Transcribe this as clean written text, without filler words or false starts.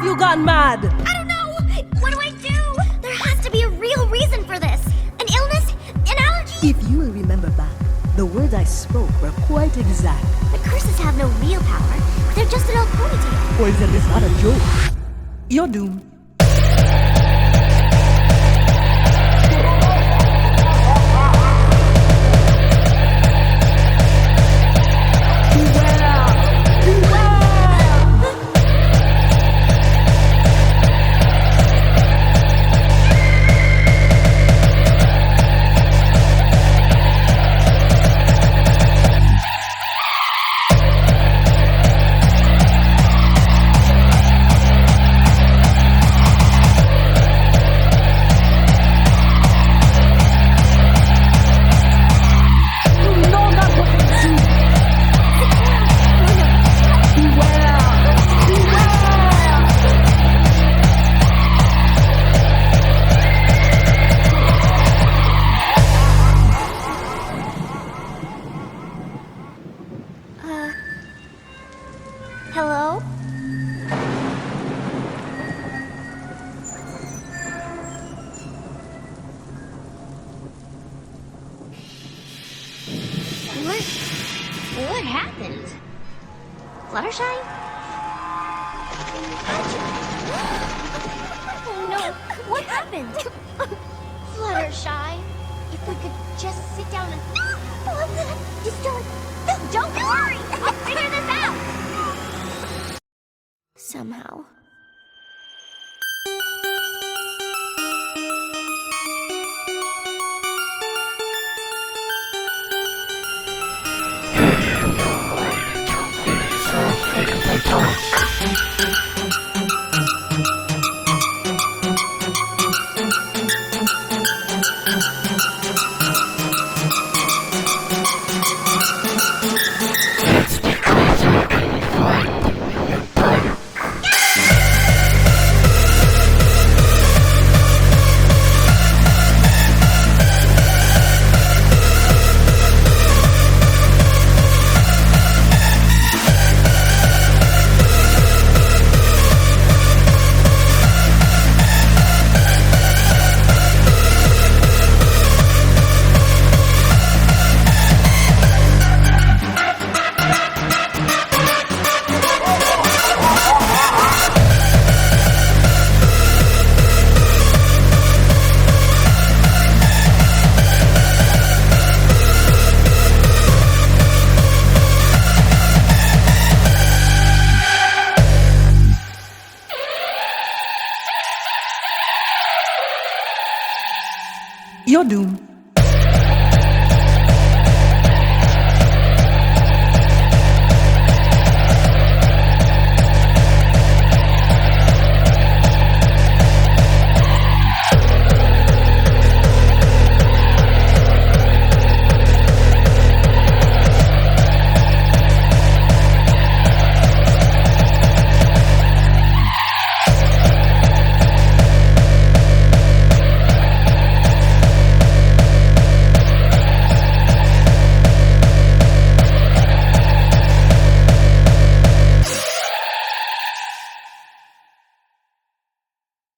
you gone mad? I don't know! What do I do? There has to be a real reason for this. An illness? An allergy? If you will remember back, the words I spoke were quite exact. But curses have no real power. They're just an old ponytail. Poison is not a joke. You're doomed. Hello? What happened? Fluttershy? Oh no, what happened? Fluttershy, if we could just sit down and... Just don't worry! I'll figure this out! Somehow. You're doomed.